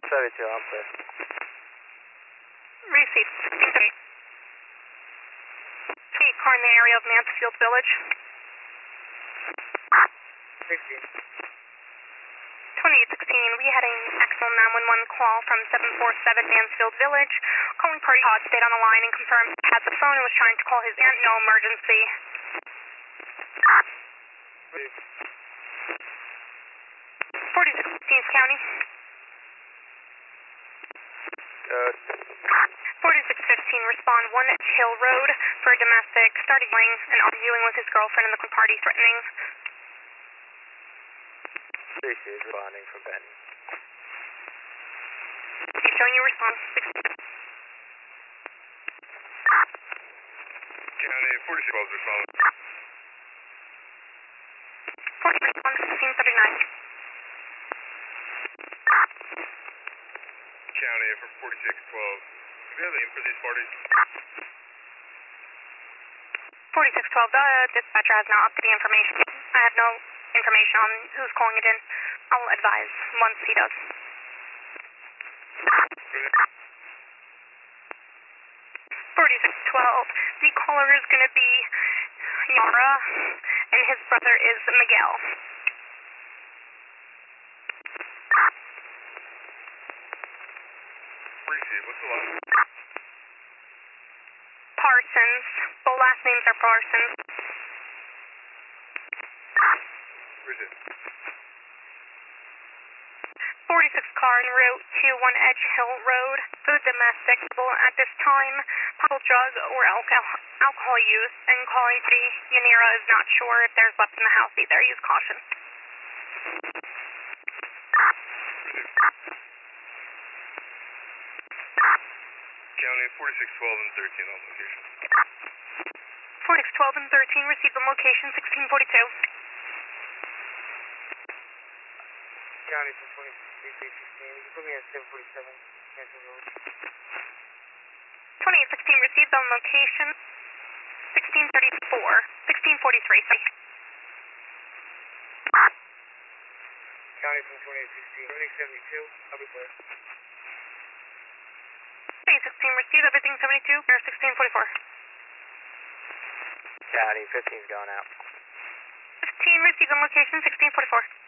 72, I'm clear. Received. 1638. Car in the area of Mansfield Village. 16. 2816, we had an actual 911 call from 747 Mansfield Village. Calling party Todd stayed on the line and confirmed he had the phone and was trying to call his aunt. No emergency. 4616 County. 4615, respond 1 Hill Road for a domestic, starting ring and arguing with his girlfriend in the party, threatening. Appreciate responding from Benny. Keep showing you response. County 4612 respond. 1639. County for 4612. Do we have a name for these parties? 4612, the dispatcher has not upped the information. I have no information on who's calling it in. I'll advise once he does. 4612, the caller is going to be Yara, and his brother is Miguel. Receive. What's the last? Parsons. Both last names are Parsons. Receive. 46 car en route to 1 Edge Hill Road for the domestic. At this time, possible drug or alcohol use, and calling the Yanira is not sure if there's weapons in the house either. Use caution. County 4612 and 13 on location. 4612 and 13 received on location 1642. County from 2316, you can put me at 747, Mansfield Village. 2816 received on location 1634, 1643, sorry. County from 2816, everything 72, I'll be clear. 2816 received, everything 72, or 1644. County 15's going out. 15 received on location 1644.